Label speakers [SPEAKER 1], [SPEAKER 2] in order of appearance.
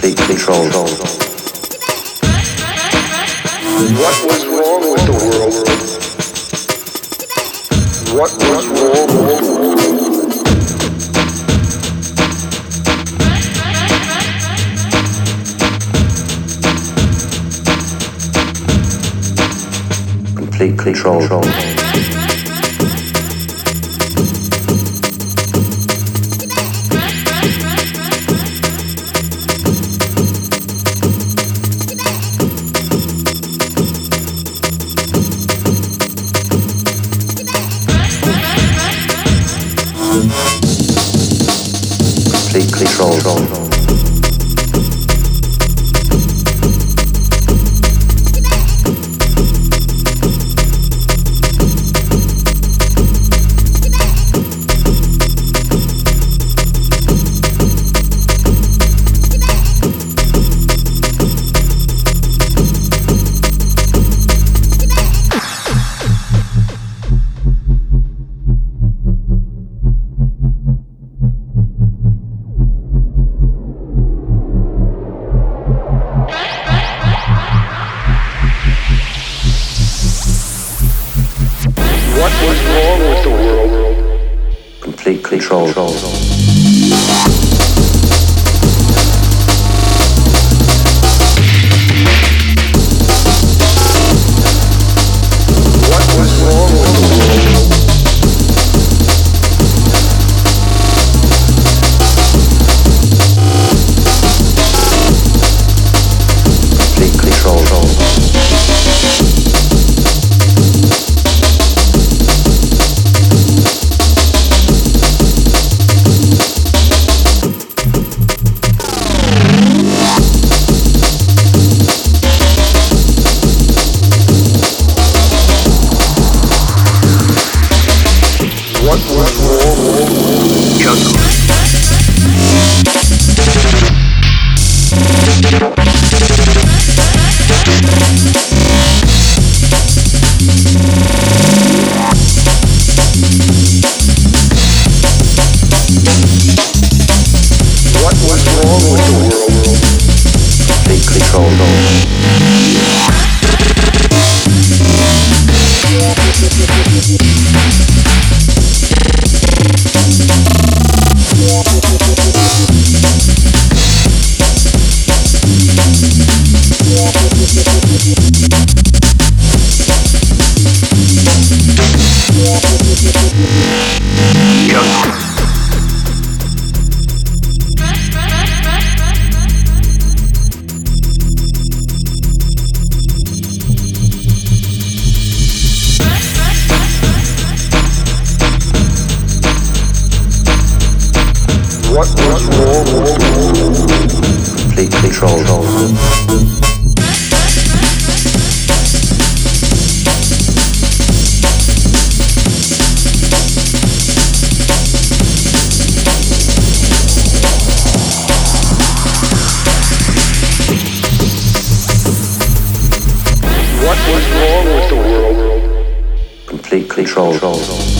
[SPEAKER 1] complete control.
[SPEAKER 2] What was wrong with the world? What was wrong with the world?
[SPEAKER 1] Complete control. Complete control.
[SPEAKER 2] What was wrong with the world?
[SPEAKER 1] Complete control.
[SPEAKER 2] What was wrong with the world?
[SPEAKER 1] Complete control.
[SPEAKER 2] What was wrong with the jungle? What was wrong with the world?
[SPEAKER 1] Complete control.
[SPEAKER 2] What was wrong with the world?
[SPEAKER 1] Complete control.
[SPEAKER 2] What was wrong with the world?
[SPEAKER 1] Complete control.